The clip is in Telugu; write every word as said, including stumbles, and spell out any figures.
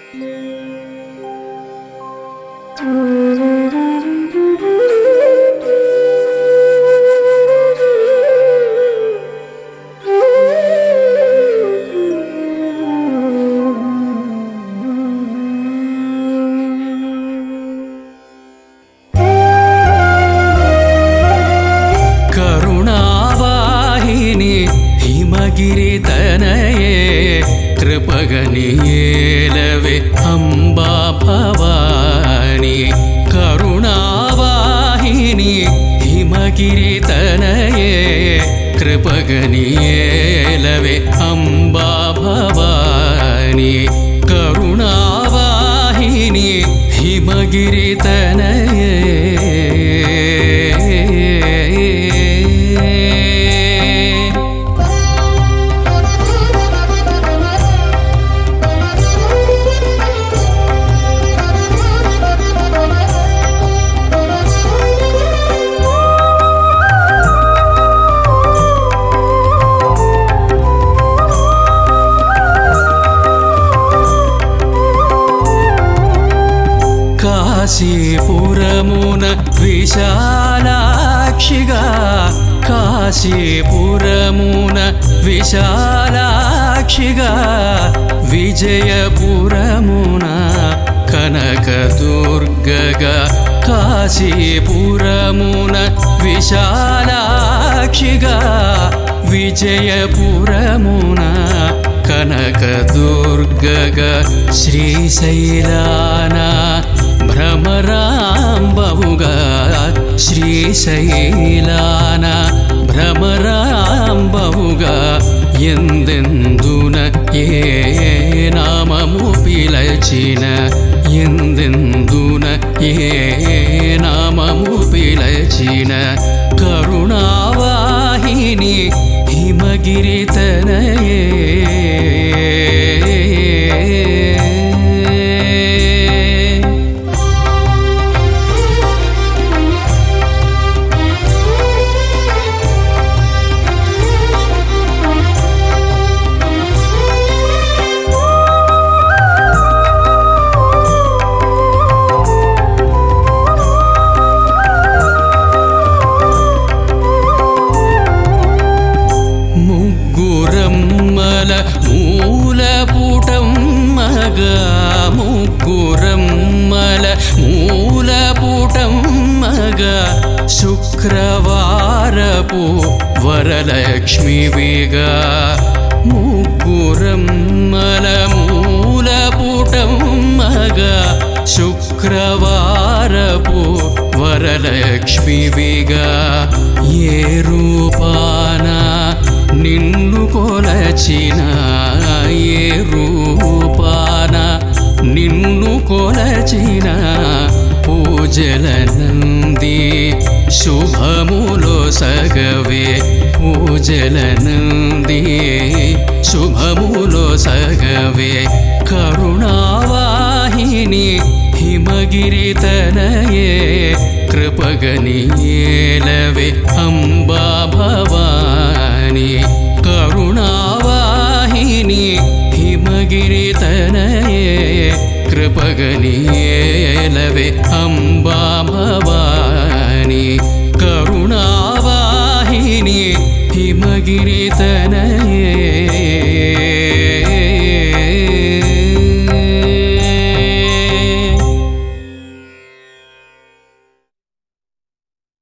गिरितनये कृपगनियेलवे अम्बा भवानी करुणावाहिनी हिमगिरितनये कृपगनियेलवे अम्बा भवानी करुणावाहिनी हिमगिरितनये కాశీపురమున విశాలాక్షిగా కాశీపురమున విశాలాక్షిగా విజయపురమున కనకదుర్గగా కాశీపురమున విశాలాక్షిగా విజయపురమున కనకదుర్గగా శ్రీశైలాన భ్రమరాంబవుగా శ్రీశైలాన భ్రమరాంబవుగా ఎందెందున ఏ నామము పిలచిన ఎందెందున ఏ నామము పిలచిన కరుణావాహిని హిమగిరితనయే ముగ్గురమ్మల మూలపుటమ్మగా ముగ్గురమ్మల మూలపుటమ్మగా శుక్రవారపు వరలక్ష్మివిగా ముగ్గురమ్మల మూలపుటమ్మగా శుక్రవారపు వరలక్ష్మివిగా ఏ రూపాన నిన్ను కొలచిన ఏ రూపాన నిన్ను కొలచిన పూజలనంది శుభములో సగవే పూజలనంది శుభములో సగవే కరుణావాహిని హిమగిరితనయే కృపగనియేలవే అంబా భవాని కరుణావాహిని హిమగిరితనయే కృపగనియేలవే అంబా భవాని కరుణావాహిని హిమగిరితనయే